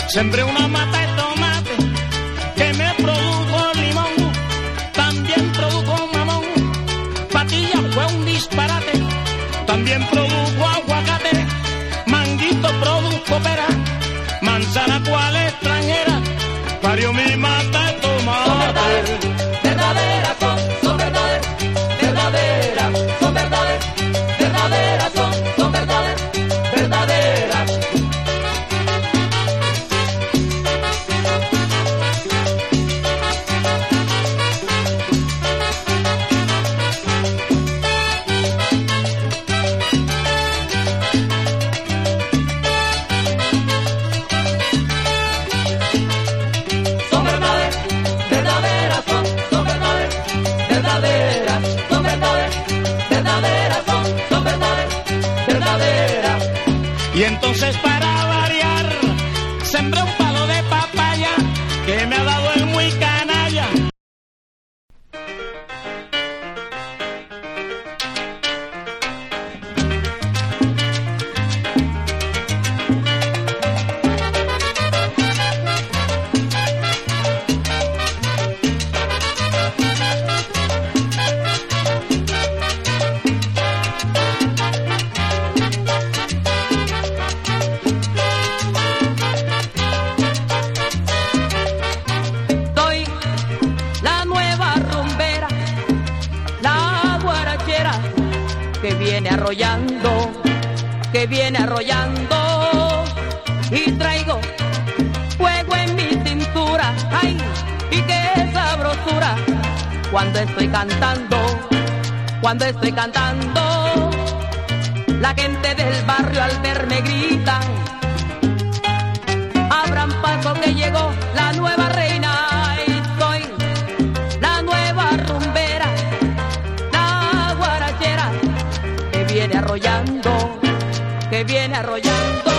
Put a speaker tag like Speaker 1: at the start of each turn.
Speaker 1: Sembré una mata de tomate que me produjo limón, también produjo mamón. Patilla fue un disparate, también produjo aguacate. Manguito produjo pera, manzana cual extranjera, parió mi mata de tomate.
Speaker 2: Verdaderas son verdades, verdaderas son verdades, verdaderas son verdades, verdaderas.
Speaker 1: Y entonces para variar, sembré un palo de papaya que me ha dado el muy canalla.
Speaker 2: Que viene arrollando y traigo fuego en mi cintura, ay, y qué sabrosura cuando estoy cantando, la gente del barrio al verme gritan, abran paso que llegó la nueva reina y soy la nueva rumbera, la guarachera que viene arrollando.